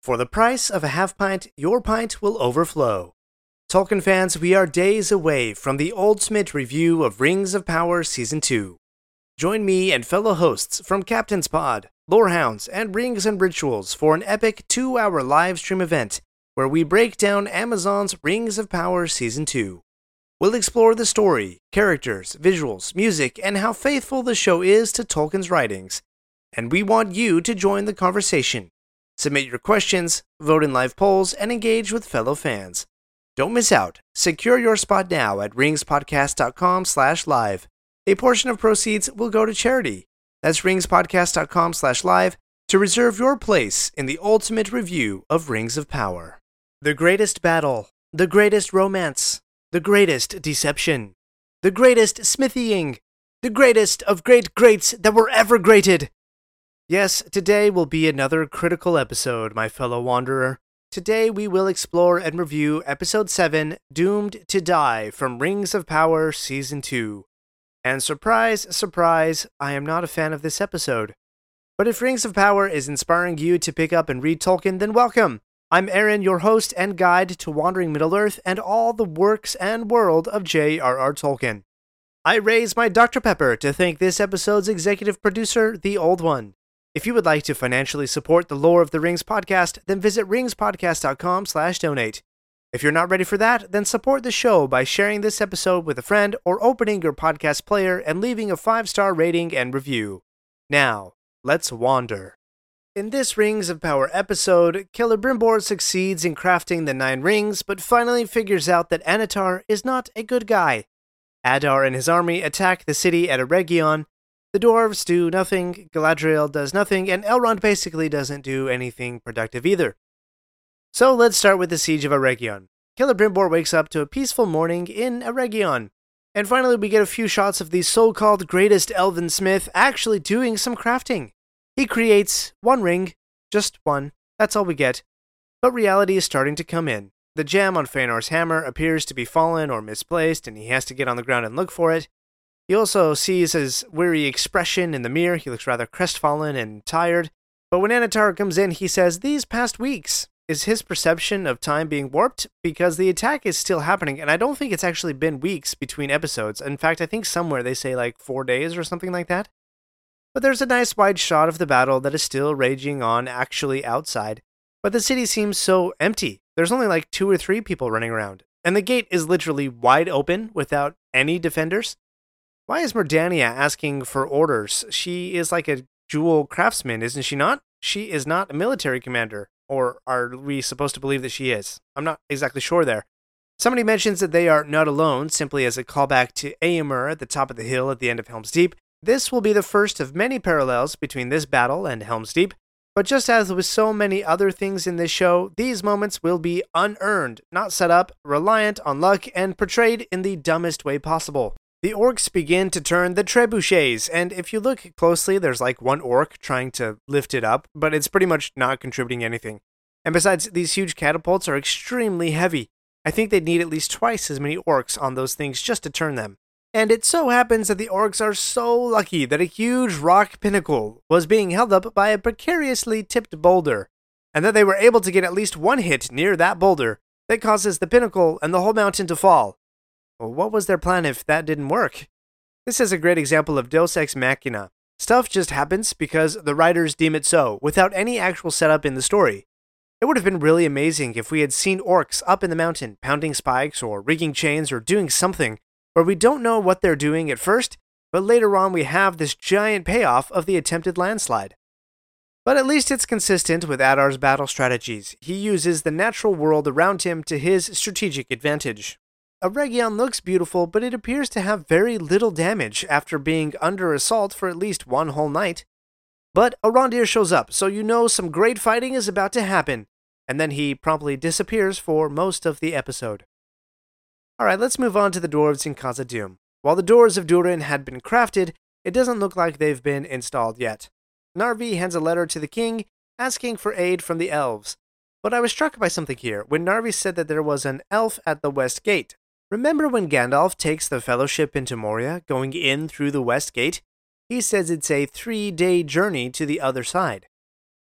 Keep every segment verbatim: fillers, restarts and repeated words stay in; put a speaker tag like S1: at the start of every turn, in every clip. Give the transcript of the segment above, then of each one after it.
S1: For the price of a half pint, your pint will overflow. Tolkien fans, we are days away from the ultimate review of Rings of Power Season two. Join me and fellow hosts from Captain's Pod, Lorehounds, and Rings and Rituals for an epic two-hour live stream event where we break down Amazon's Rings of Power Season two. We'll explore the story, characters, visuals, music, and how faithful the show is to Tolkien's writings. And we want you to join the conversation. Submit your questions, vote in live polls, and engage with fellow fans. Don't miss out. Secure your spot now at ringspodcast.com slash live. A portion of proceeds will go to charity. That's ringspodcast.com slash live to reserve your place in the ultimate review of Rings of Power. The greatest battle, the greatest romance, the greatest deception, the greatest smithying, the greatest of great greats that were ever greated. Yes, today will be another critical episode, my fellow wanderer. Today we will explore and review Episode seven, Doomed to Die, from Rings of Power Season two. And surprise, surprise, I am not a fan of this episode. But if Rings of Power is inspiring you to pick up and read Tolkien, then welcome! I'm Aaron, your host and guide to Wandering Middle-earth and all the works and world of J R R. Tolkien. I raise my Doctor Pepper to thank this episode's executive producer, The Old One. If you would like to financially support the Lore of the Rings podcast, then visit ringspodcast.com slash donate. If you're not ready for that, then support the show by sharing this episode with a friend or opening your podcast player and leaving a five-star rating and review. Now, let's wander. In this Rings of Power episode, Celebrimbor succeeds in crafting the Nine Rings, but finally figures out that Annatar is not a good guy. Adar and his army attack the city at Eregion. The dwarves do nothing, Galadriel does nothing, and Elrond basically doesn't do anything productive either. So let's start with the Siege of Eregion. Celebrimbor wakes up to a peaceful morning in Eregion. And finally we get a few shots of the so-called greatest elven smith actually doing some crafting. He creates one ring, just one, that's all we get. But reality is starting to come in. The gem on Feanor's hammer appears to be fallen or misplaced, and he has to get on the ground and look for it. He also sees his weary expression in the mirror. He looks rather crestfallen and tired. But when Annatar comes in, he says, "These past weeks." Is his perception of time being warped? Because the attack is still happening, and I don't think it's actually been weeks between episodes. In fact, I think somewhere they say like four days or something like that. But there's a nice wide shot of the battle that is still raging on actually outside. But the city seems so empty. There's only like two or three people running around. And the gate is literally wide open without any defenders. Why is Mordania asking for orders? She is like a jewel craftsman, isn't she not? She is not a military commander. Or are we supposed to believe that she is? I'm not exactly sure there. Somebody mentions that they are not alone, simply as a callback to Éomer at the top of the hill at the end of Helm's Deep. This will be the first of many parallels between this battle and Helm's Deep. But just as with so many other things in this show, these moments will be unearned, not set up, reliant on luck, and portrayed in the dumbest way possible. The orcs begin to turn the trebuchets, and if you look closely, there's like one orc trying to lift it up, but it's pretty much not contributing anything. And besides, these huge catapults are extremely heavy. I think they'd need at least twice as many orcs on those things just to turn them. And it so happens that the orcs are so lucky that a huge rock pinnacle was being held up by a precariously tipped boulder, and that they were able to get at least one hit near that boulder that causes the pinnacle and the whole mountain to fall. Well, what was their plan if that didn't work? This is a great example of Deus Ex Machina. Stuff just happens because the writers deem it so, without any actual setup in the story. It would have been really amazing if we had seen orcs up in the mountain, pounding spikes or rigging chains or doing something where we don't know what they're doing at first, but later on we have this giant payoff of the attempted landslide. But at least it's consistent with Adar's battle strategies. He uses the natural world around him to his strategic advantage. Eregion looks beautiful, but it appears to have very little damage after being under assault for at least one whole night. But Arondir shows up, so you know some great fighting is about to happen, and then he promptly disappears for most of the episode. Alright, let's move on to the dwarves in Khazad-dûm. While the doors of Durin had been crafted, it doesn't look like they've been installed yet. Narvi hands a letter to the king, asking for aid from the elves. But I was struck by something here, when Narvi said that there was an elf at the west gate. Remember when Gandalf takes the Fellowship into Moria, going in through the West Gate? He says it's a three-day journey to the other side.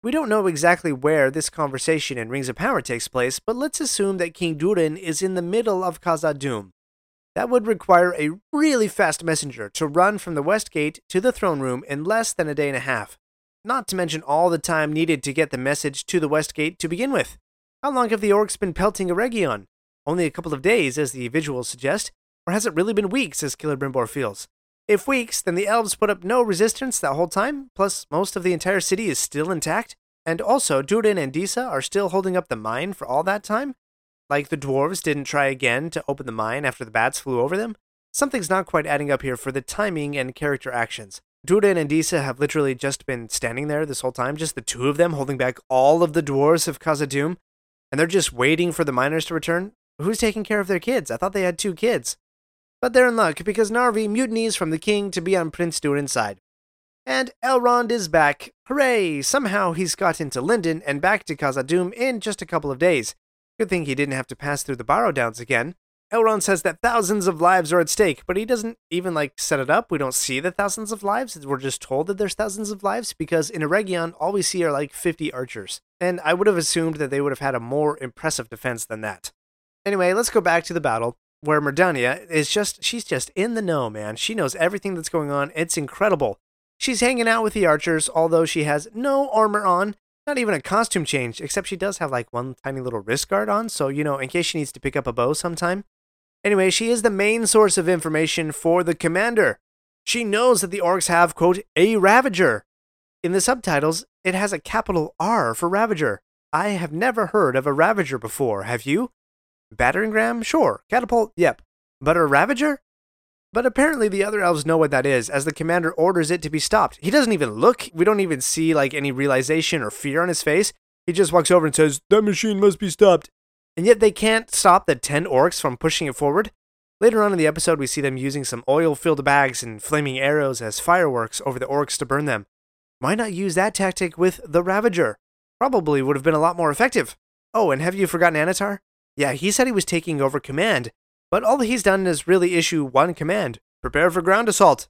S1: We don't know exactly where this conversation in Rings of Power takes place, but let's assume that King Durin is in the middle of Khazad-dûm. That would require a really fast messenger to run from the West Gate to the throne room in less than a day and a half. Not to mention all the time needed to get the message to the West Gate to begin with. How long have the orcs been pelting Eregion? Only a couple of days, as the visuals suggest, or has it really been weeks, as Celebrimbor feels? If weeks, then the elves put up no resistance that whole time, plus most of the entire city is still intact, and also Durin and Disa are still holding up the mine for all that time? Like the dwarves didn't try again to open the mine after the bats flew over them? Something's not quite adding up here for the timing and character actions. Durin and Disa have literally just been standing there this whole time, just the two of them holding back all of the dwarves of Khazad-dûm, and they're just waiting for the miners to return? Who's taking care of their kids? I thought they had two kids. But they're in luck, because Narvi mutinies from the king to be on Prince Durin's side. And Elrond is back. Hooray! Somehow he's got into Lindon and back to Khazad-dûm in just a couple of days. Good thing he didn't have to pass through the Barrow Downs again. Elrond says that thousands of lives are at stake, but he doesn't even, like, set it up. We don't see the thousands of lives. We're just told that there's thousands of lives, because in Eregion, all we see are, like, fifty archers. And I would have assumed that they would have had a more impressive defense than that. Anyway, let's go back to the battle, where Myrddania is just, she's just in the know, man. She knows everything that's going on. It's incredible. She's hanging out with the archers, although she has no armor on, not even a costume change, except she does have like one tiny little wrist guard on, so, you know, in case she needs to pick up a bow sometime. Anyway, she is the main source of information for the commander. She knows that the orcs have, quote, a Ravager. In the subtitles, it has a capital R for Ravager. I have never heard of a Ravager before, have you? Battering ram? Sure. Catapult? Yep. But a Ravager? But apparently the other elves know what that is, as the commander orders it to be stopped. He doesn't even look. We don't even see, like, any realization or fear on his face. He just walks over and says, "That machine must be stopped." And yet they can't stop the ten orcs from pushing it forward. Later on in the episode, we see them using some oil-filled bags and flaming arrows as fireworks over the orcs to burn them. Why not use that tactic with the Ravager? Probably would have been a lot more effective. Oh, and have you forgotten Annatar? Yeah, he said he was taking over command, but all he's done is really issue one command: prepare for ground assault.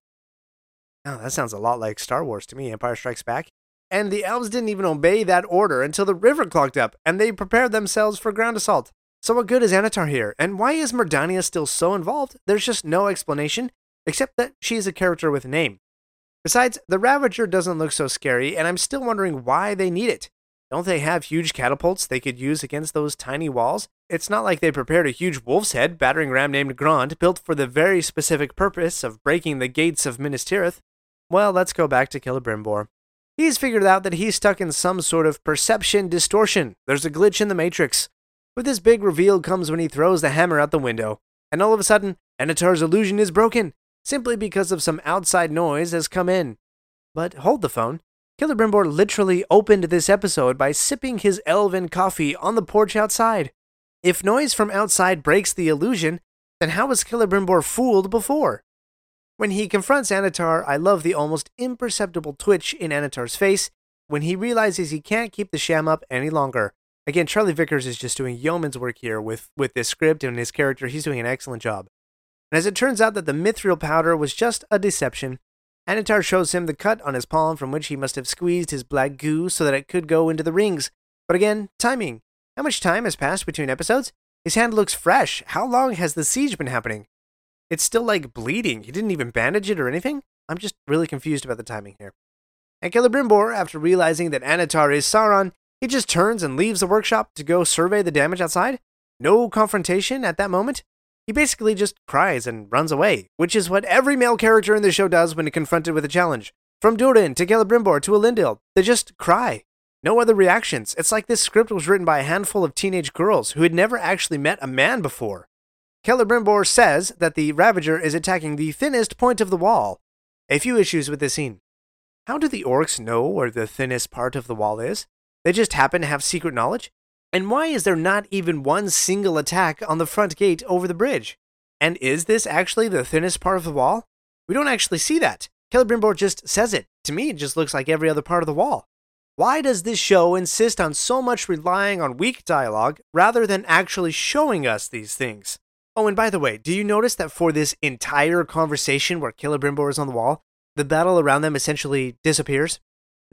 S1: Oh, that sounds a lot like Star Wars to me, Empire Strikes Back. And the elves didn't even obey that order until the river clogged up, and they prepared themselves for ground assault. So what good is Annatar here, and why is Myrddania still so involved? There's just no explanation, except that she's a character with a name. Besides, the Ravager doesn't look so scary, and I'm still wondering why they need it. Don't they have huge catapults they could use against those tiny walls? It's not like they prepared a huge wolf's head battering ram named Grond, built for the very specific purpose of breaking the gates of Minas Tirith. Well, let's go back to Celebrimbor. He's figured out that he's stuck in some sort of perception distortion. There's a glitch in the Matrix. But this big reveal comes when he throws the hammer out the window, and all of a sudden, Annatar's illusion is broken, simply because of some outside noise has come in. But hold the phone. Celebrimbor literally opened this episode by sipping his elven coffee on the porch outside. If noise from outside breaks the illusion, then how was Celebrimbor fooled before? When he confronts Annatar, I love the almost imperceptible twitch in Annatar's face when he realizes he can't keep the sham up any longer. Again, Charlie Vickers is just doing yeoman's work here with, with this script and his character. He's doing an excellent job. And as it turns out that the mithril powder was just a deception, Annatar shows him the cut on his palm from which he must have squeezed his black goo so that it could go into the rings. But again, timing. How much time has passed between episodes? His hand looks fresh. How long has the siege been happening? It's still, like, bleeding. He didn't even bandage it or anything? I'm just really confused about the timing here. And Celebrimbor, after realizing that Annatar is Sauron, he just turns and leaves the workshop to go survey the damage outside. No confrontation at that moment. He basically just cries and runs away, which is what every male character in the show does when confronted with a challenge. From Durin to Celebrimbor to Elendil, they just cry. No other reactions. It's like this script was written by a handful of teenage girls who had never actually met a man before. Celebrimbor says that the Ravager is attacking the thinnest point of the wall. A few issues with this scene. How do the orcs know where the thinnest part of the wall is? They just happen to have secret knowledge? And why is there not even one single attack on the front gate over the bridge? And is this actually the thinnest part of the wall? We don't actually see that. Celebrimbor just says it. To me, it just looks like every other part of the wall. Why does this show insist on so much relying on weak dialogue rather than actually showing us these things? Oh, and by the way, do you notice that for this entire conversation where Celebrimbor is on the wall, the battle around them essentially disappears?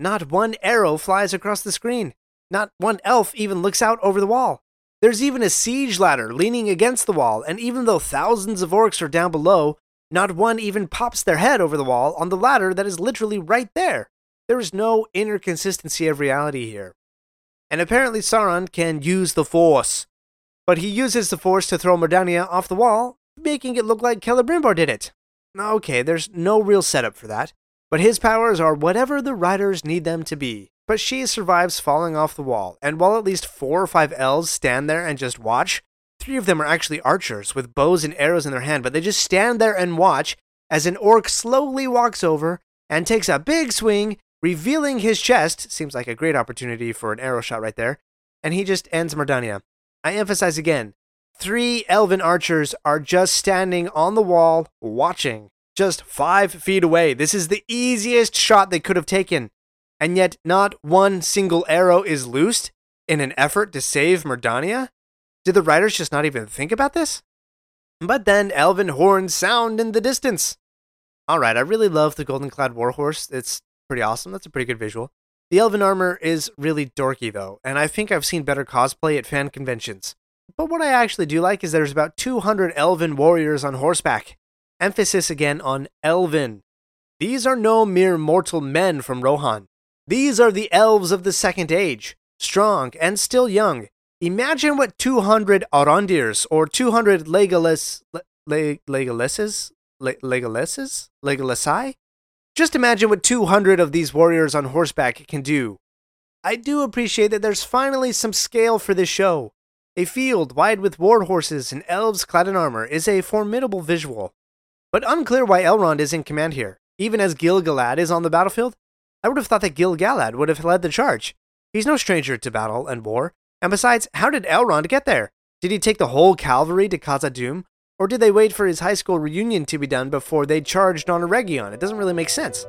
S1: not one arrow flies across the screen. Not one elf even looks out over the wall. There's even a siege ladder leaning against the wall, and even though thousands of orcs are down below, not one even pops their head over the wall on the ladder that is literally right there. There is no inner consistency of reality here. And apparently Sauron can use the Force. But he uses the Force to throw Mordania off the wall, making it look like Celebrimbor did it. Okay, there's no real setup for that, but his powers are whatever the writers need them to be. But she survives falling off the wall, and while at least four or five elves stand there and just watch, three of them are actually archers with bows and arrows in their hand, but they just stand there and watch as an orc slowly walks over and takes a big swing, revealing his chest. Seems like a great opportunity for an arrow shot right there, and he just ends Mordania. I emphasize again, three elven archers are just standing on the wall watching, just five feet away. This is the easiest shot they could have taken. And yet not one single arrow is loosed in an effort to save Mordania? Did the writers just not even think about this? But then elven horns sound in the distance. Alright, I really love the Golden Clad Warhorse. It's pretty awesome. That's a pretty good visual. The elven armor is really dorky though, and I think I've seen better cosplay at fan conventions. But what I actually do like is there's about two hundred elven warriors on horseback. Emphasis again on elven. These are no mere mortal men from Rohan. These are the elves of the Second Age, strong and still young. Imagine what two hundred Arondirs or two hundred Legolas... Le, Le, Legolases? Le, Legolases? Legolasai? Just imagine what two hundred of these warriors on horseback can do. I do appreciate that there's finally some scale for this show. A field wide with war horses and elves clad in armor is a formidable visual. But unclear why Elrond is in command here, even as Gil-galad is on the battlefield. I would have thought that Gil-galad would have led the charge. He's no stranger to battle and war, and besides, how did Elrond get there? Did he take the whole cavalry to Khazad-dûm, or did they wait for his high school reunion to be done before they charged on Eregion? It doesn't really make sense.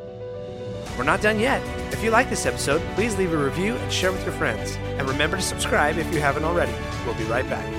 S1: We're not done yet. If you like this episode, please leave a review and share with your friends. And remember to subscribe if you haven't already. We'll be right back.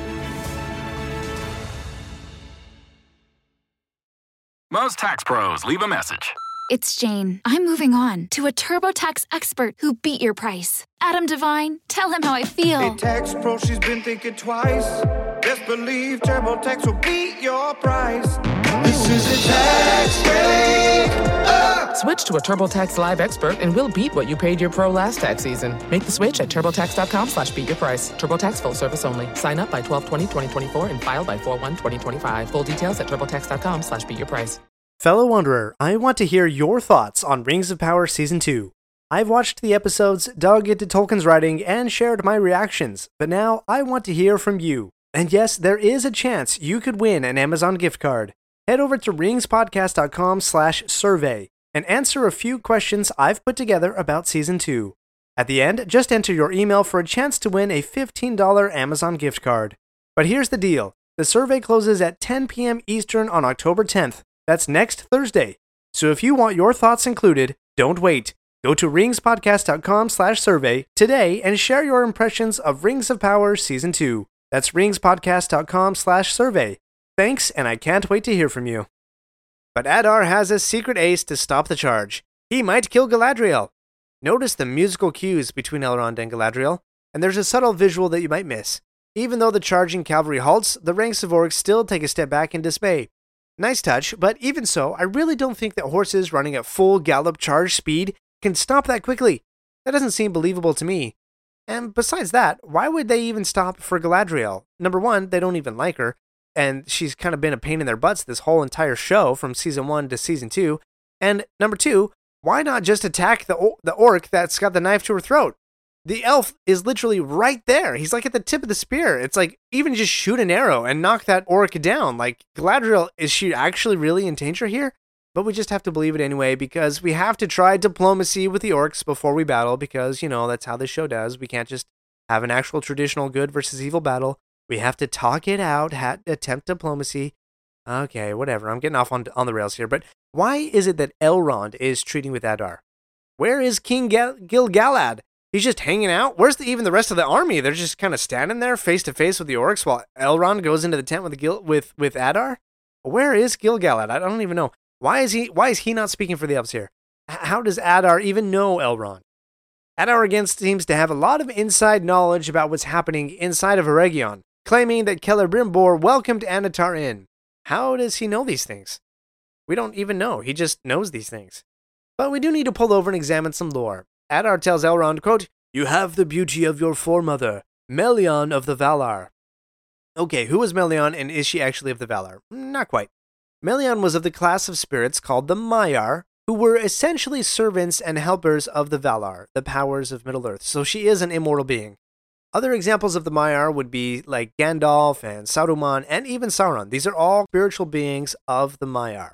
S2: Most tax pros leave a message.
S3: It's Jane. I'm moving on to a TurboTax expert who beat your price. Adam Devine, tell him how I feel.
S4: Hey, tax pro, she's been thinking twice. Best believe TurboTax will beat your price. This is a tax break. Uh.
S5: Switch to a TurboTax Live expert and we'll beat what you paid your pro last tax season. Make the switch at TurboTax.com slash beat your price. TurboTax full service only. Sign up by twelve twenty twenty twenty-four and file by four one twenty twenty-five. Full details at TurboTax.com slash beat your price.
S1: Fellow Wanderer, I want to hear your thoughts on Rings of Power Season two. I've watched the episodes, dug into Tolkien's writing, and shared my reactions, but now I want to hear from you. And yes, there is a chance you could win an Amazon gift card. Head over to ringspodcast.com slash survey and answer a few questions I've put together about Season two. At the end, just enter your email for a chance to win a fifteen dollars Amazon gift card. But here's the deal. The survey closes at ten p.m. Eastern on October tenth. That's next Thursday. So if you want your thoughts included, don't wait. Go to ringspodcast.com slash survey today and share your impressions of Rings of Power Season two. That's ringspodcast.com slash survey. Thanks, and I can't wait to hear from you. But Adar has a secret ace to stop the charge. He might kill Galadriel. Notice the musical cues between Elrond and Galadriel, and there's a subtle visual that you might miss. Even though the charging cavalry halts, the ranks of orcs still take a step back in dismay. Nice touch, but even so, I really don't think that horses running at full gallop charge speed can stop that quickly. That doesn't seem believable to me. And besides that, why would they even stop for Galadriel? Number one, they don't even like her, and she's kind of been a pain in their butts this whole entire show from season one to season two. And number two, why not just attack the or- the orc that's got the knife to her throat? The elf is literally right there. He's like at the tip of the spear. It's like, even just shoot an arrow and knock that orc down. Like, Galadriel, is she actually really in danger here? But we just have to believe it anyway, because we have to try diplomacy with the orcs before we battle, because, you know, that's how this show does. We can't just have an actual traditional good versus evil battle. We have to talk it out, ha- attempt diplomacy. Okay, whatever. I'm getting off on, on the rails here. But why is it that Elrond is treating with Adar? Where is King Gal- Gil-galad? He's just hanging out? Where's the, even the rest of the army? They're just kind of standing there face to face with the orcs while Elrond goes into the tent with Gil, with with Adar? Where is Gil-galad? I don't even know. Why is he why is he not speaking for the elves here? how does Adar even know Elrond? Adar again seems to have a lot of inside knowledge about what's happening inside of Eregion, claiming that Celebrimbor welcomed Annatar in. How does he know these things? We don't even know. He just knows these things. But we do need to pull over and examine some lore. Adar tells Elrond, quote, "You have the beauty of your foremother, Melian of the Valar." Okay, who was Melian, and is she actually of the Valar? Not quite. Melian was of the class of spirits called the Maiar, who were essentially servants and helpers of the Valar, the powers of Middle-earth, so she is an immortal being. Other examples of the Maiar would be like Gandalf and Saruman and even Sauron. These are all spiritual beings of the Maiar.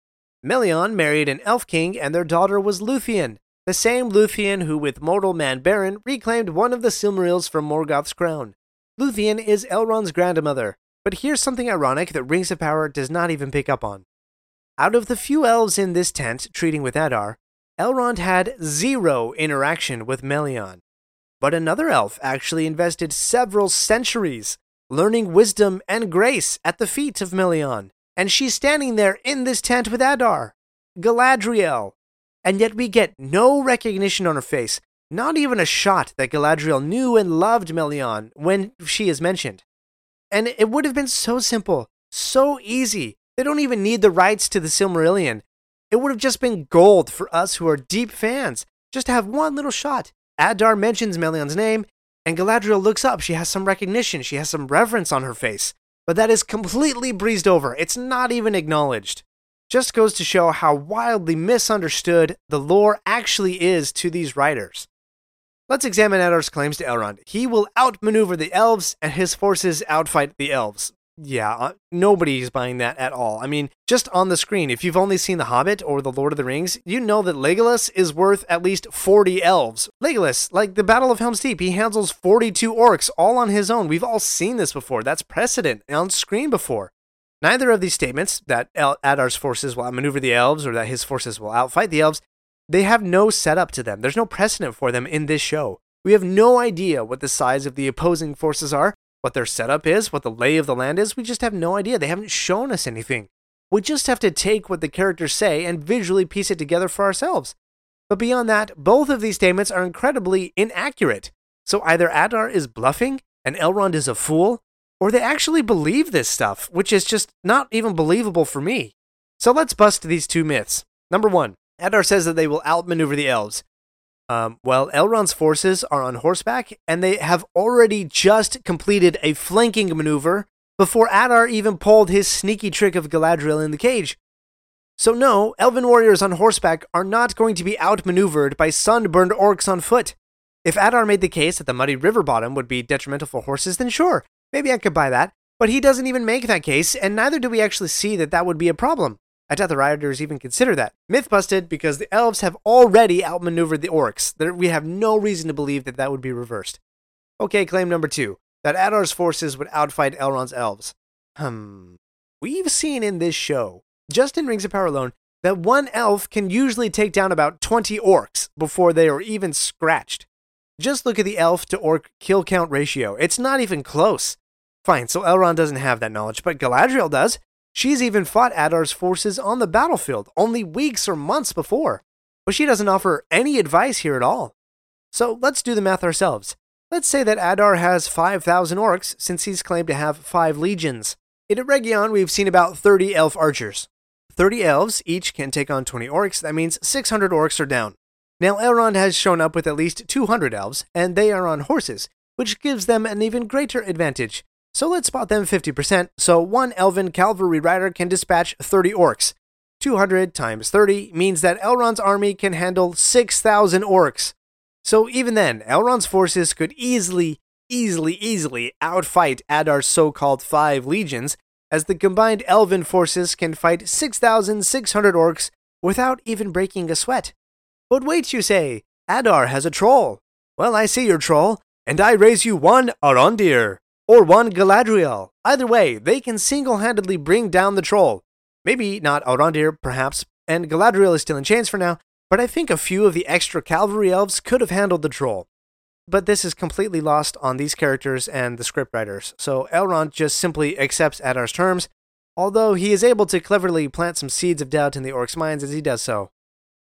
S1: Melian married an elf king, and their daughter was Luthien, the same Luthien who, with mortal man Beren, reclaimed one of the Silmarils from Morgoth's crown. Luthien is Elrond's grandmother, but here's something ironic that Rings of Power does not even pick up on. Out of the few elves in this tent treating with Adar, Elrond had zero interaction with Melian. But another elf actually invested several centuries learning wisdom and grace at the feet of Melian, and she's standing there in this tent with Adar, Galadriel. And yet we get no recognition on her face, not even a shot that Galadriel knew and loved Melian when she is mentioned. And it would have been so simple, so easy. They don't even need the rights to the Silmarillion. It would have just been gold for us who are deep fans, just to have one little shot. Adar mentions Melian's name, and Galadriel looks up. She has some recognition, she has some reverence on her face. But that is completely breezed over. It's not even acknowledged. Just goes to show how wildly misunderstood the lore actually is to these writers. Let's examine Adar's claims to Elrond. He will outmaneuver the elves, and his forces outfight the elves. Yeah, uh, nobody's buying that at all. I mean, just on the screen, if you've only seen The Hobbit or The Lord of the Rings, you know that Legolas is worth at least forty elves. Legolas, like the Battle of Helm's Deep, he handles forty-two orcs all on his own. We've all seen this before. That's precedent on screen before. Neither of these statements, that El- Adar's forces will outmaneuver the elves or that his forces will outfight the elves, they have no setup to them. There's no precedent for them in this show. We have no idea what the size of the opposing forces are, what their setup is, what the lay of the land is. We just have no idea. They haven't shown us anything. We just have to take what the characters say and visually piece it together for ourselves. But beyond that, both of these statements are incredibly inaccurate. So either Adar is bluffing and Elrond is a fool, or they actually believe this stuff, which is just not even believable for me. So let's bust these two myths. Number one, Adar says that they will outmaneuver the elves. Um, well, Elrond's forces are on horseback, and they have already just completed a flanking maneuver before Adar even pulled his sneaky trick of Galadriel in the cage. So no, elven warriors on horseback are not going to be outmaneuvered by sunburned orcs on foot. If Adar made the case that the muddy river bottom would be detrimental for horses, then sure, maybe I could buy that. But he doesn't even make that case, and neither do we actually see that that would be a problem. I doubt the writers even consider that. Myth busted, because the elves have already outmaneuvered the orcs. There, we have no reason to believe that that would be reversed. Okay, claim number two, that Adar's forces would outfight Elrond's elves. Hmm. We've seen in this show, just in Rings of Power alone, that one elf can usually take down about twenty orcs before they are even scratched. Just look at the elf to orc kill count ratio. It's not even close. Fine, so Elrond doesn't have that knowledge, but Galadriel does. She's even fought Adar's forces on the battlefield only weeks or months before, but she doesn't offer any advice here at all. So let's do the math ourselves. Let's say that Adar has five thousand orcs, since he's claimed to have five legions. In Eregion, we've seen about thirty elf archers. thirty elves, each can take on twenty orcs. That means six hundred orcs are down. Now Elrond has shown up with at least two hundred elves, and they are on horses, which gives them an even greater advantage. So let's spot them fifty percent, so one elven cavalry rider can dispatch thirty orcs. two hundred times thirty means that Elrond's army can handle six thousand orcs. So even then, Elrond's forces could easily, easily, easily outfight Adar's so-called five legions, as the combined elven forces can fight six thousand six hundred orcs without even breaking a sweat. But wait, you say, Adar has a troll. Well, I see your troll, and I raise you one Arondir. Or one Galadriel. Either way, they can single-handedly bring down the troll. Maybe not Arondir, perhaps, and Galadriel is still in chains for now, but I think a few of the extra cavalry elves could have handled the troll. But this is completely lost on these characters and the scriptwriters, so Elrond just simply accepts Adar's terms, although he is able to cleverly plant some seeds of doubt in the orcs' minds as he does so.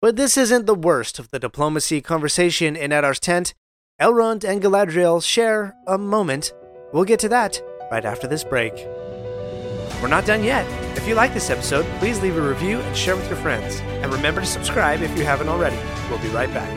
S1: But this isn't the worst of the diplomacy conversation in Addar's tent. Elrond and Galadriel share a moment. We'll get to that right after this break. We're not done yet. If you like this episode, please leave a review and share with your friends. And remember to subscribe if you haven't already. We'll be right back.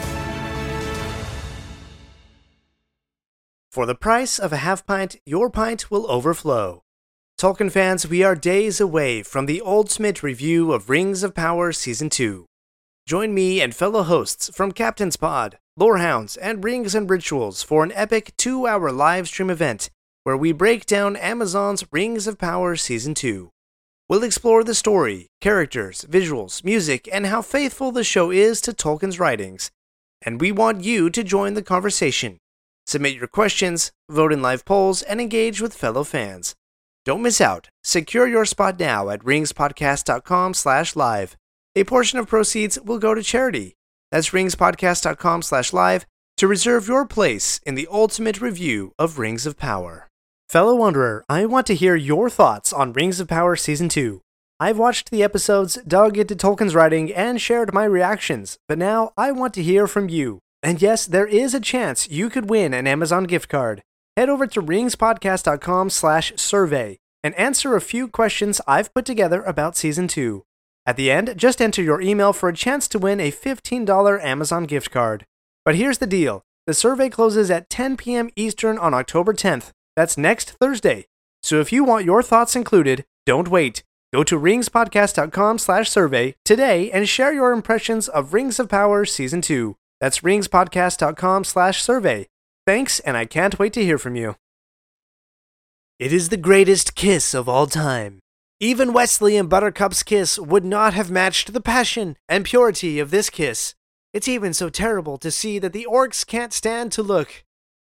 S1: For the price of a half pint, your pint will overflow. Tolkien fans, we are days away from the ultimate review of Rings of Power Season two. Join me and fellow hosts from Captain's Pod, Lorehounds, and Rings and Rituals for an epic two-hour live stream event where we break down Amazon's Rings of Power Season two. We'll explore the story, characters, visuals, music, and how faithful the show is to Tolkien's writings. And we want you to join the conversation. Submit your questions, vote in live polls, and engage with fellow fans. Don't miss out. Secure your spot now at ringspodcast.com slash live. A portion of proceeds will go to charity. That's ringspodcast.com slash live to reserve your place in the ultimate review of Rings of Power. Fellow Wanderer, I want to hear your thoughts on Rings of Power Season two. I've watched the episodes, dug into Tolkien's writing, and shared my reactions, but now I want to hear from you. And yes, there is a chance you could win an Amazon gift card. Head over to ringspodcast.com slash survey and answer a few questions I've put together about Season two. At the end, just enter your email for a chance to win a fifteen dollars Amazon gift card. But here's the deal. The survey closes at ten p.m. Eastern on October tenth. That's next Thursday. So if you want your thoughts included, don't wait. Go to ringspodcast.com slash survey today and share your impressions of Rings of Power Season two. That's ringspodcast.com slash survey. Thanks, and I can't wait to hear from you. It is the greatest kiss of all time. Even Wesley and Buttercup's kiss would not have matched the passion and purity of this kiss. It's even so terrible to see that the orcs can't stand to look.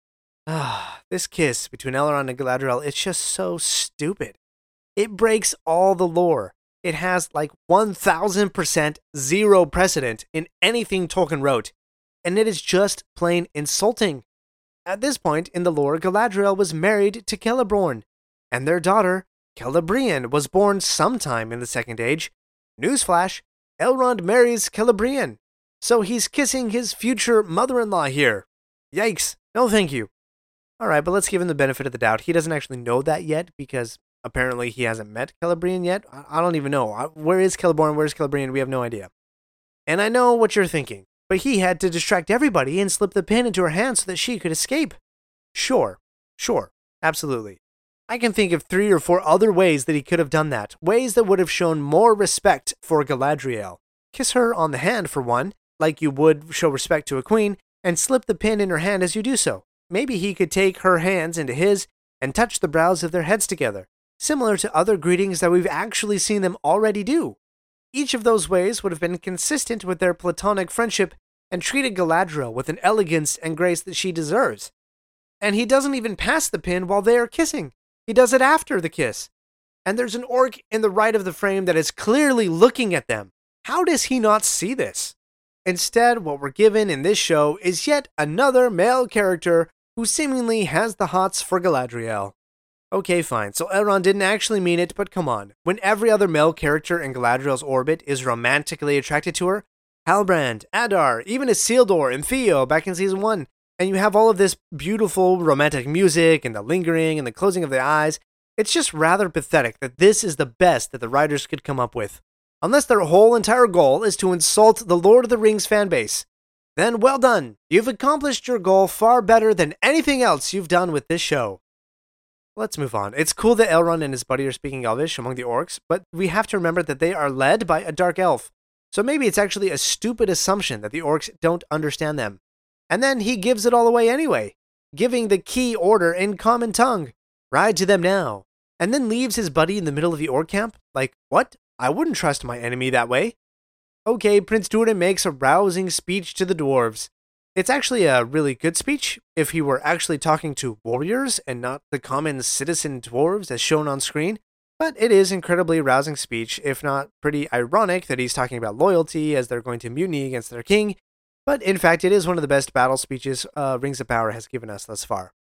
S1: Ah, this kiss between Elrond and Galadriel, it's just so stupid. It breaks all the lore. It has like one thousand percent zero precedent in anything Tolkien wrote, and it is just plain insulting. At this point in the lore, Galadriel was married to Celeborn, and their daughter, Celebrian, was born sometime in the Second Age. Newsflash, Elrond marries Celebrian, so he's kissing his future mother-in-law here. Yikes, no thank you. Alright, but let's give him the benefit of the doubt. He doesn't actually know that yet, because apparently he hasn't met Celebrian yet. I don't even know. Where is Celeborn? Where's Celebrian? We have no idea. And I know what you're thinking, but he had to distract everybody and slip the pin into her hand so that she could escape. Sure, sure, absolutely. I can think of three or four other ways that he could have done that, ways that would have shown more respect for Galadriel. Kiss her on the hand, for one, like you would show respect to a queen, and slip the pin in her hand as you do so. Maybe he could take her hands into his and touch the brows of their heads together, similar to other greetings that we've actually seen them already do. Each of those ways would have been consistent with their platonic friendship and treated Galadriel with an elegance and grace that she deserves. And he doesn't even pass the pin while they are kissing. He does it after the kiss. And there's an orc in the right of the frame that is clearly looking at them. How does he not see this? Instead, what we're given in this show is yet another male character who seemingly has the hots for Galadriel. Okay, fine, so Elrond didn't actually mean it, but come on. When every other male character in Galadriel's orbit is romantically attracted to her, Halbrand, Adar, even Isildur and Theo back in Season one, and you have all of this beautiful romantic music and the lingering and the closing of the eyes, it's just rather pathetic that this is the best that the writers could come up with. Unless their whole entire goal is to insult the Lord of the Rings fanbase. Then well done, you've accomplished your goal far better than anything else you've done with this show. Let's move on. It's cool that Elrond and his buddy are speaking Elvish among the orcs, but we have to remember that they are led by a dark elf. So maybe it's actually a stupid assumption that the orcs don't understand them. And then he gives it all away anyway, giving the key order in common tongue. Ride to them now. And then leaves his buddy in the middle of the orc camp? Like, what? I wouldn't trust my enemy that way. Okay, Prince Durin makes a rousing speech to the dwarves. It's actually a really good speech if he were actually talking to warriors and not the common citizen dwarves as shown on screen. But it is incredibly rousing speech, if not pretty ironic that he's talking about loyalty as they're going to mutiny against their king. But in fact, it is one of the best battle speeches uh, Rings of Power has given us thus far.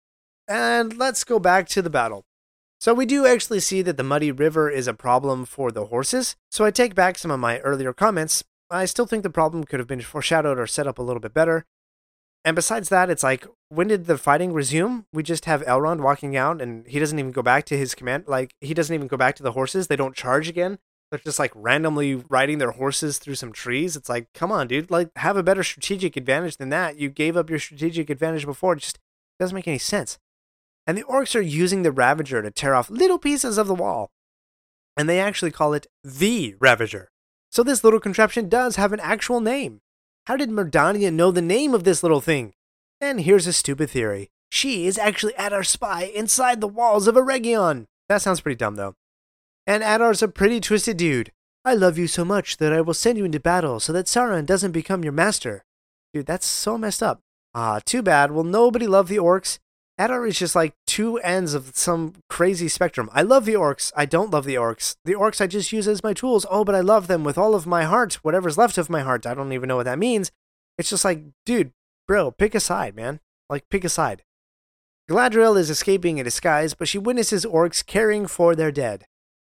S1: And let's go back to the battle. So we do actually see that the muddy river is a problem for the horses, so I take back some of my earlier comments. I still think the problem could have been foreshadowed or set up a little bit better. And besides that, it's like, when did the fighting resume? We just have Elrond walking out, and he doesn't even go back to his command. Like, he doesn't even go back to the horses. They don't charge again. They're just, like, randomly riding their horses through some trees. It's like, come on, dude. Like, have a better strategic advantage than that. You gave up your strategic advantage before. It just doesn't make any sense. And the orcs are using the Ravager to tear off little pieces of the wall. And they actually call it the Ravager. So this little contraption does have an actual name. How did Mordania know the name of this little thing? And here's a stupid theory. She is actually Adar's spy inside the walls of Eregion. That sounds pretty dumb, though. And Adar's a pretty twisted dude. I love you so much that I will send you into battle so that Sauron doesn't become your master. Dude, that's so messed up. Ah, too bad. Will nobody love the orcs? Adar is just like two ends of some crazy spectrum. I love the orcs. I don't love the orcs. The orcs I just use as my tools. Oh, but I love them with all of my heart. Whatever's left of my heart. I don't even know what that means. It's just like, dude, bro, pick a side, man. Like, pick a side. Galadriel is escaping in disguise, but she witnesses orcs caring for their dead.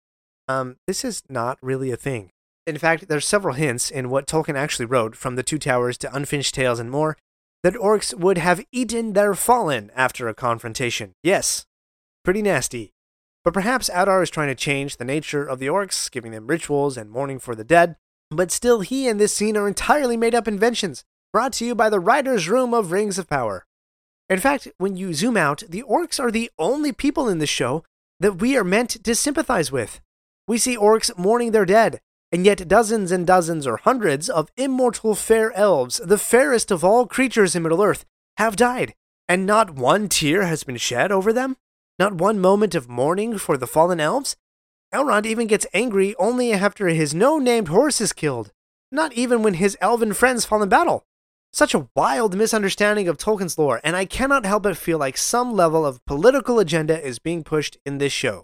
S1: Um, this is not really a thing. In fact, there's several hints in what Tolkien actually wrote, from The Two Towers to Unfinished Tales and more, that orcs would have eaten their fallen after a confrontation. Yes, pretty nasty. But perhaps Adar is trying to change the nature of the orcs, giving them rituals and mourning for the dead. But still, he and this scene are entirely made-up inventions, brought to you by the writer's room of Rings of Power. In fact, when you zoom out, the orcs are the only people in this show that we are meant to sympathize with. We see orcs mourning their dead, and yet dozens and dozens or hundreds of immortal fair elves, the fairest of all creatures in Middle-earth, have died, and not one tear has been shed over them? Not one moment of mourning for the fallen elves? Elrond even gets angry only after his no-named horse is killed, not even when his elven friends fall in battle. Such a wild misunderstanding of Tolkien's lore, and I cannot help but feel like some level of political agenda is being pushed in this show.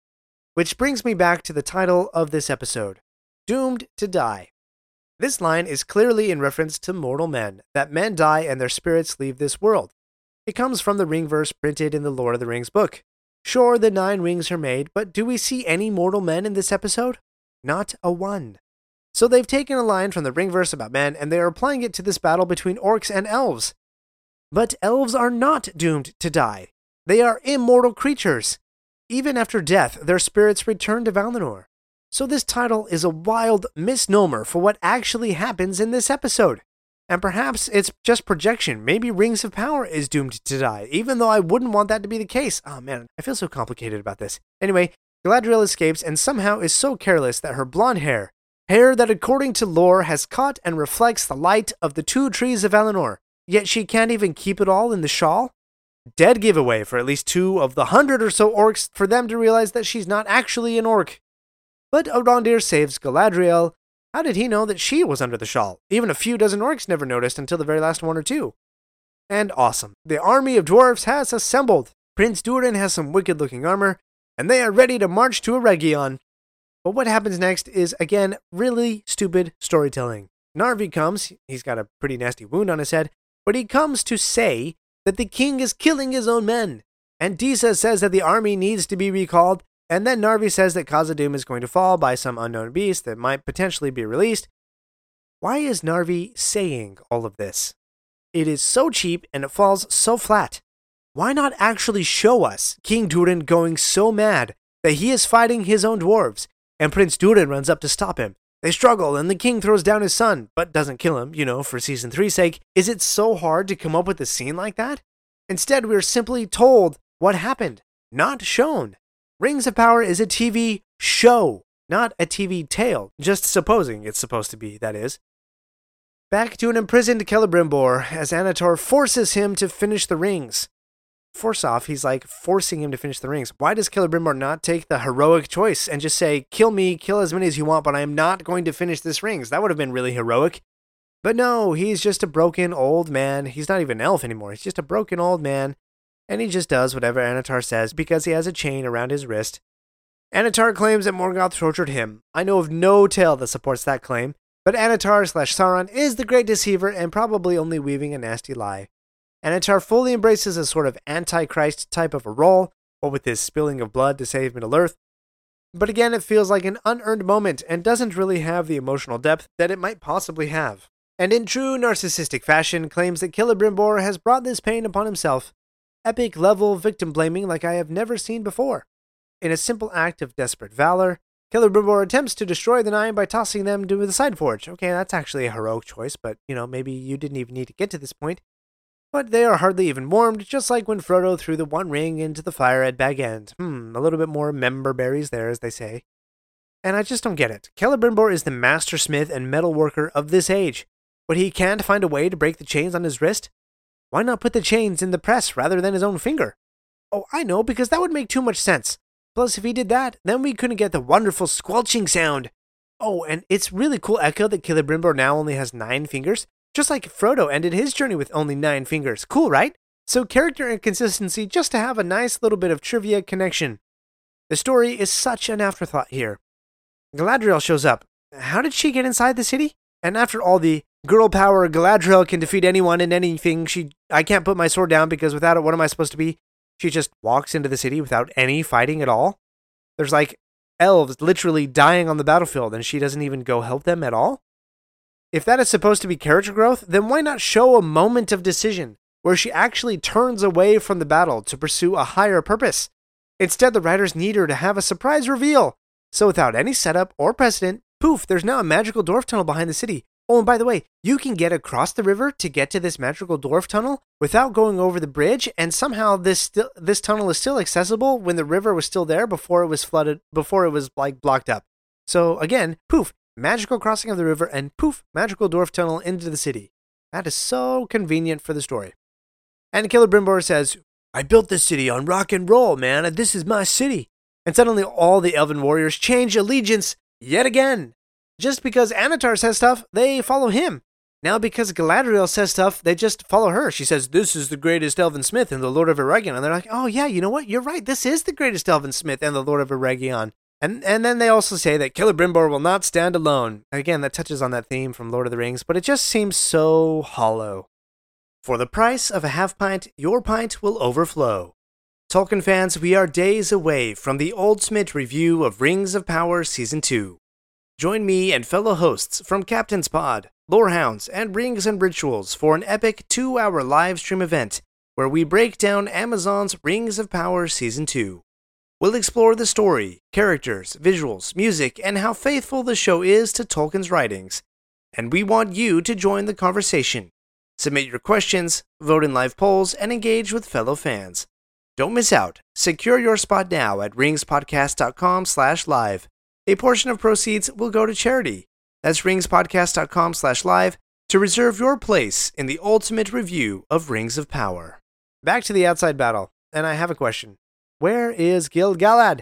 S1: Which brings me back to the title of this episode. Doomed to die. This line is clearly in reference to mortal men, that men die and their spirits leave this world. It comes from the ring verse printed in the Lord of the Rings book. Sure, the nine rings are made, but do we see any mortal men in this episode? Not a one. So they've taken a line from the ring verse about men, and they are applying it to this battle between orcs and elves. But elves are not doomed to die. They are immortal creatures. Even after death, their spirits return to Valinor. So this title is a wild misnomer for what actually happens in this episode. And perhaps it's just projection. Maybe Rings of Power is doomed to die, even though I wouldn't want that to be the case. Oh man, I feel so complicated about this. Anyway, Galadriel escapes and somehow is so careless that her blonde hair, hair that according to lore has caught and reflects the light of the two trees of Valinor, yet she can't even keep it all in the shawl? Dead giveaway for at least two of the hundred or so orcs for them to realize that she's not actually an orc. But Arondir saves Galadriel. How did he know that she was under the shawl? Even a few dozen orcs never noticed until the very last one or two. And awesome. The army of dwarves has assembled. Prince Durin has some wicked-looking armor, and they are ready to march to Eregion. But what happens next is, again, really stupid storytelling. Narvi comes. He's got a pretty nasty wound on his head, but he comes to say that the king is killing his own men. And Disa says that the army needs to be recalled. And then Narvi says that Khazad-dûm is going to fall by some unknown beast that might potentially be released. Why is Narvi saying all of this? It is so cheap and it falls so flat. Why not actually show us King Durin going so mad that he is fighting his own dwarves, and Prince Durin runs up to stop him? They struggle and the king throws down his son, but doesn't kill him, you know, for season three's sake. Is it so hard to come up with a scene like that? Instead, we're simply told what happened, not shown. Rings of Power is a T V show, not a T V tale. Just supposing it's supposed to be, that is. Back to an imprisoned Celebrimbor, as Annatar forces him to finish the rings. Force off, he's like forcing him to finish the rings. Why does Celebrimbor not take the heroic choice and just say, kill me, kill as many as you want, but I am not going to finish this rings? That would have been really heroic. But no, he's just a broken old man. He's not even an elf anymore. He's just a broken old man. And he just does whatever Annatar says because he has a chain around his wrist. Annatar claims that Morgoth tortured him. I know of no tale that supports that claim, but Annatar slash Sauron is the great deceiver and probably only weaving a nasty lie. Annatar fully embraces a sort of antichrist type of a role, what with his spilling of blood to save Middle-earth. But again, it feels like an unearned moment and doesn't really have the emotional depth that it might possibly have. And in true narcissistic fashion, claims that Celebrimbor has brought this pain upon himself. Epic level victim blaming like I have never seen before. In a simple act of desperate valor, Celebrimbor attempts to destroy the Nine by tossing them to the Side Forge. Okay, that's actually a heroic choice, but, you know, maybe you didn't even need to get to this point. But they are hardly even warmed, just like when Frodo threw the One Ring into the fire at Bag End. Hmm, a little bit more member berries there, as they say. And I just don't get it. Celebrimbor is the master smith and metal worker of this age, but he can't find a way to break the chains on his wrist? Why not put the chains in the press rather than his own finger? Oh, I know, because that would make too much sense. Plus, if he did that, then we couldn't get the wonderful squelching sound. Oh, and it's really cool echo that Celebrimbor now only has nine fingers. Just like Frodo ended his journey with only nine fingers. Cool, right? So character and consistency just to have a nice little bit of trivia connection. The story is such an afterthought here. Galadriel shows up. How did she get inside the city? And after all the girl power, Galadriel can defeat anyone and anything. She, I can't put my sword down because without it, what am I supposed to be? She just walks into the city without any fighting at all. There's like elves literally dying on the battlefield and she doesn't even go help them at all? If that is supposed to be character growth, then why not show a moment of decision where she actually turns away from the battle to pursue a higher purpose? Instead, the writers need her to have a surprise reveal. So without any setup or precedent, poof, there's now a magical dwarf tunnel behind the city. Oh, and by the way, you can get across the river to get to this magical dwarf tunnel without going over the bridge, and somehow this sti- this tunnel is still accessible when the river was still there before it was flooded, before it was like blocked up. So again, poof, magical crossing of the river, and poof, magical dwarf tunnel into the city. That is so convenient for the story. And Celebrimbor says, I built this city on rock and roll, man, and this is my city. And suddenly all the elven warriors change allegiance yet again. Just because Anatar says stuff, they follow him. Now because Galadriel says stuff, they just follow her. She says, this is the greatest elven smith and the Lord of Eregion. And they're like, oh yeah, you know what? You're right. This is the greatest elven smith and the Lord of Eregion. And and then they also say that Celebrimbor will not stand alone. Again, that touches on that theme from Lord of the Rings, but it just seems so hollow. For the price of a half pint, your pint will overflow. Tolkien fans, we are days away from the ultimate review of Rings of Power Season two. Join me and fellow hosts from Captain's Pod, Lorehounds, and Rings and Rituals for an epic two-hour live stream event where we break down Amazon's Rings of Power Season two. We'll explore the story, characters, visuals, music, and how faithful the show is to Tolkien's writings. And we want you to join the conversation. Submit your questions, vote in live polls, and engage with fellow fans. Don't miss out. Secure your spot now at ringspodcast.com slash live. A portion of proceeds will go to charity. That's ringspodcast.com slash live to reserve your place in the ultimate review of Rings of Power. Back to the outside battle, and I have a question. Where is Gil-galad?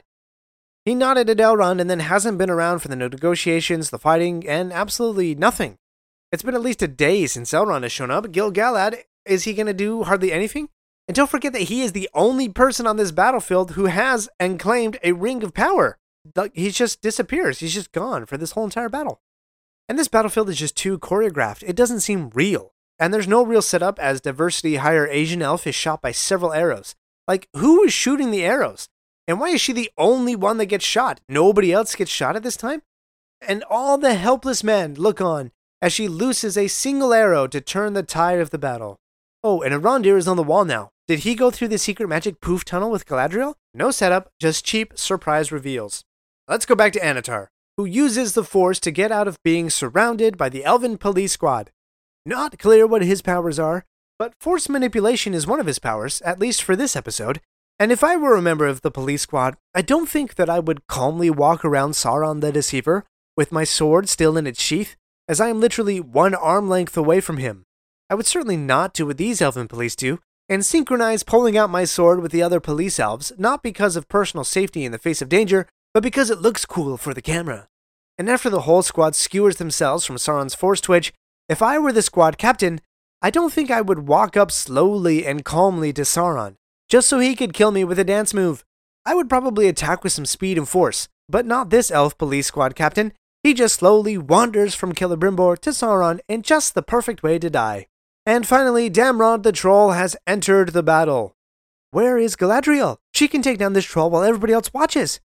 S1: He nodded at Elrond and then hasn't been around for the negotiations, the fighting, and absolutely nothing. It's been at least a day since Elrond has shown up. Gil-galad, is he going to do hardly anything? And don't forget that he is the only person on this battlefield who has and claimed a Ring of Power. He just disappears. He's just gone for this whole entire battle. And this battlefield is just too choreographed. It doesn't seem real. And there's no real setup as Diversity Higher Asian Elf is shot by several arrows. Like, who is shooting the arrows? And why is she the only one that gets shot? Nobody else gets shot at this time? And all the helpless men look on as she looses a single arrow to turn the tide of the battle. Oh, and Arondir is on the wall now. Did he go through the secret magic poof tunnel with Galadriel? No setup, just cheap surprise reveals. Let's go back to Anatar, who uses the Force to get out of being surrounded by the Elven police squad. Not clear what his powers are, but Force manipulation is one of his powers, at least for this episode. And if I were a member of the police squad, I don't think that I would calmly walk around Sauron the Deceiver with my sword still in its sheath, as I am literally one arm length away from him. I would certainly not do what these Elven police do, and synchronize pulling out my sword with the other police elves, not because of personal safety in the face of danger, but because it looks cool for the camera. And after the whole squad skewers themselves from Sauron's Force Twitch, if I were the squad captain, I don't think I would walk up slowly and calmly to Sauron, just so he could kill me with a dance move. I would probably attack with some speed and force, but not this elf police squad captain. He just slowly wanders from Celebrimbor to Sauron in just the perfect way to die. And finally, Damrod the troll has entered the battle. Where is Galadriel? She can take down this troll while everybody else watches.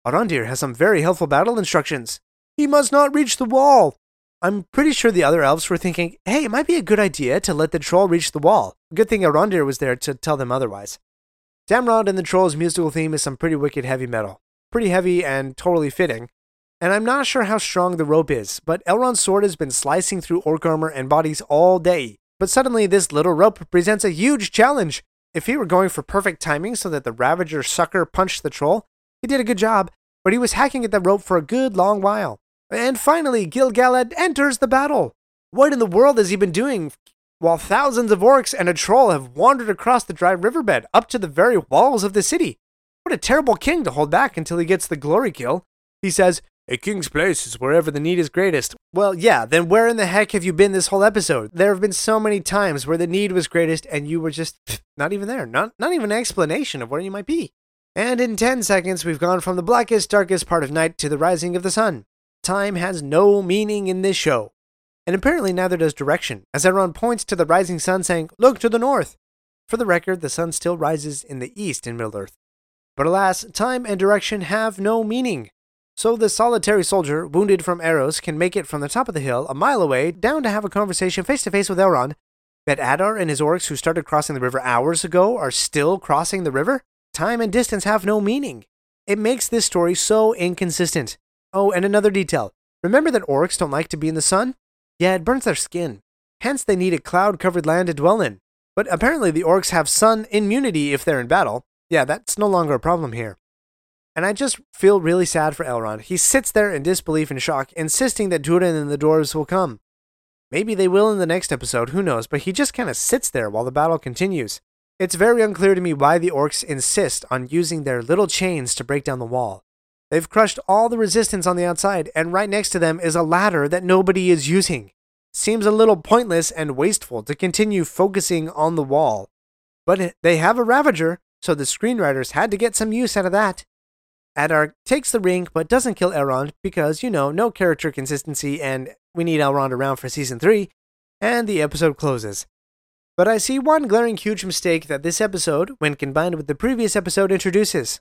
S1: Arondir has some very helpful battle instructions. He must not reach the wall. I'm pretty sure the other elves were thinking, hey, it might be a good idea to let the troll reach the wall. Good thing Arondir was there to tell them otherwise. Damrod and the troll's musical theme is some pretty wicked heavy metal. Pretty heavy and totally fitting. And I'm not sure how strong the rope is, but Elrond's sword has been slicing through orc armor and bodies all day. But suddenly this little rope presents a huge challenge. If he were going for perfect timing so that the Ravager sucker punched the troll, he did a good job, but he was hacking at the rope for a good long while. And finally, Gil-galad enters the battle. What in the world has he been doing while thousands of orcs and a troll have wandered across the dry riverbed up to the very walls of the city? What a terrible king to hold back until he gets the glory kill. He says, a king's place is wherever the need is greatest. Well, yeah, then where in the heck have you been this whole episode? There have been so many times where the need was greatest and you were just pff, not even there. Not, not even an explanation of where you might be. And in ten seconds, we've gone from the blackest, darkest part of night to the rising of the sun. Time has no meaning in this show. And apparently neither does direction, as Elrond points to the rising sun saying, look to the north. For the record, the sun still rises in the east in Middle-earth. But alas, time and direction have no meaning. So the solitary soldier, wounded from arrows, can make it from the top of the hill, a mile away, down to have a conversation face-to-face with Elrond. That Adar and his orcs who started crossing the river hours ago are still crossing the river? Time and distance have no meaning. It makes this story so inconsistent. Oh, and another detail. Remember that orcs don't like to be in the sun? Yeah, it burns their skin. Hence they need a cloud-covered land to dwell in. But apparently the orcs have sun immunity if they're in battle. Yeah, that's no longer a problem here. And I just feel really sad for Elrond. He sits there in disbelief and shock, insisting that Durin and the dwarves will come. Maybe they will in the next episode, who knows, but he just kind of sits there while the battle continues. It's very unclear to me why the orcs insist on using their little chains to break down the wall. They've crushed all the resistance on the outside, and right next to them is a ladder that nobody is using. Seems a little pointless and wasteful to continue focusing on the wall. But they have a Ravager, so the screenwriters had to get some use out of that. Adar takes the ring, but doesn't kill Elrond because, you know, no character consistency and we need Elrond around for season three, and the episode closes. But I see one glaring huge mistake that this episode, when combined with the previous episode, introduces.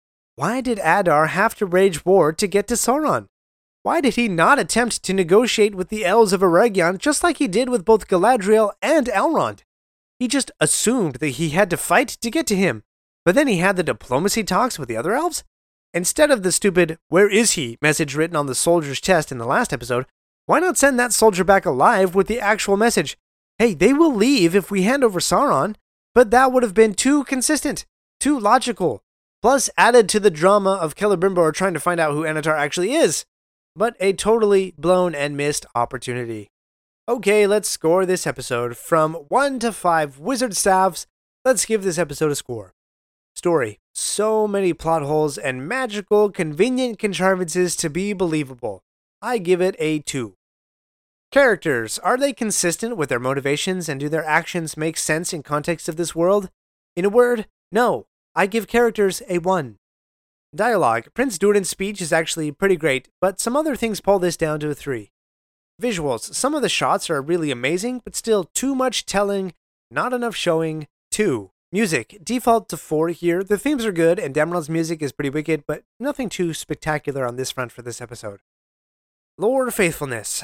S1: Why did Adar have to wage war to get to Sauron? Why did he not attempt to negotiate with the elves of Eregion just like he did with both Galadriel and Elrond? He just assumed that he had to fight to get to him, but then he had the diplomacy talks with the other elves? Instead of the stupid, where is he message written on the soldier's chest in the last episode, why not send that soldier back alive with the actual message? Hey, they will leave if we hand over Sauron, but that would have been too consistent, too logical, plus added to the drama of Celebrimbor trying to find out who Anatar actually is, but a totally blown and missed opportunity. Okay, let's score this episode from one to five wizard staffs. Let's give this episode a score. Story. So many plot holes and magical, convenient contrivances to be believable. I give it a two. Characters. Are they consistent with their motivations and do their actions make sense in context of this world? In a word, no. I give characters a one. Dialogue. Prince Durin's speech is actually pretty great, but some other things pull this down to a three. Visuals. Some of the shots are really amazing, but still too much telling, not enough showing. two. Music. Default to four here. The themes are good, and Damrod's music is pretty wicked, but nothing too spectacular on this front for this episode. Lore faithfulness.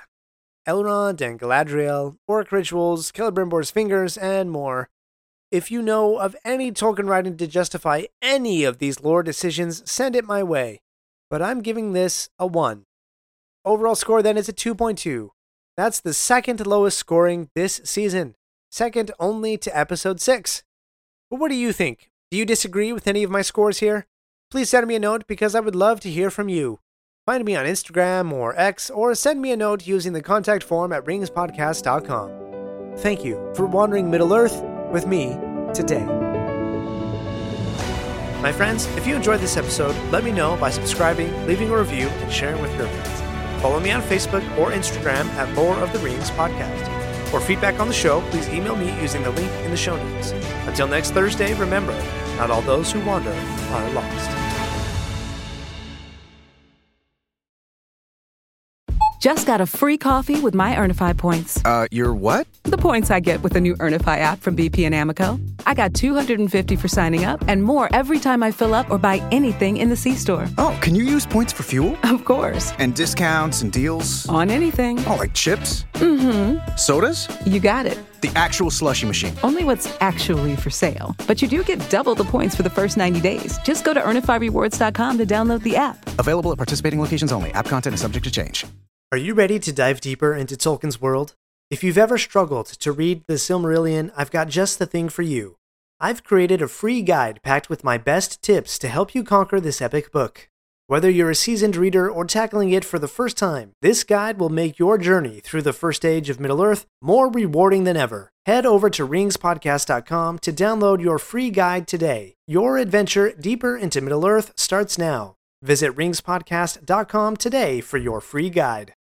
S1: Elrond and Galadriel, orc rituals, Celebrimbor's fingers, and more. If you know of any Tolkien writing to justify any of these lore decisions, send it my way. But I'm giving this a one. Overall score then is a two point two. That's the second lowest scoring this season. Second only to episode six. But what do you think? Do you disagree with any of my scores here? Please send me a note because I would love to hear from you. Find me on Instagram or X or send me a note using the contact form at rings podcast dot com. Thank you for wandering Middle-earth with me today. My friends, if you enjoyed this episode, let me know by subscribing, leaving a review, and sharing with your friends. Follow me on Facebook or Instagram at Lore of the Rings Podcast. For feedback on the show, please email me using the link in the show notes. Until next Thursday, remember, not all those who wander are lost.
S6: Just got a free coffee with my Earnify points.
S7: Uh, your what?
S6: The points I get with the new Earnify app from B P and Amoco. I got two hundred fifty for signing up and more every time I fill up or buy anything in the C-store.
S7: Oh, can you use points for fuel?
S6: Of course.
S7: And discounts and deals?
S6: On anything.
S7: Oh, like chips?
S6: Mm-hmm.
S7: Sodas?
S6: You got it.
S7: The actual slushie machine.
S6: Only what's actually for sale. But you do get double the points for the first ninety days. Just go to earnify rewards dot com to download the app.
S7: Available at participating locations only. App content is subject to change.
S1: Are you ready to dive deeper into Tolkien's world? If you've ever struggled to read The Silmarillion, I've got just the thing for you. I've created a free guide packed with my best tips to help you conquer this epic book. Whether you're a seasoned reader or tackling it for the first time, this guide will make your journey through the first age of Middle-earth more rewarding than ever. Head over to rings podcast dot com to download your free guide today. Your adventure deeper into Middle-earth starts now. Visit rings podcast dot com today for your free guide.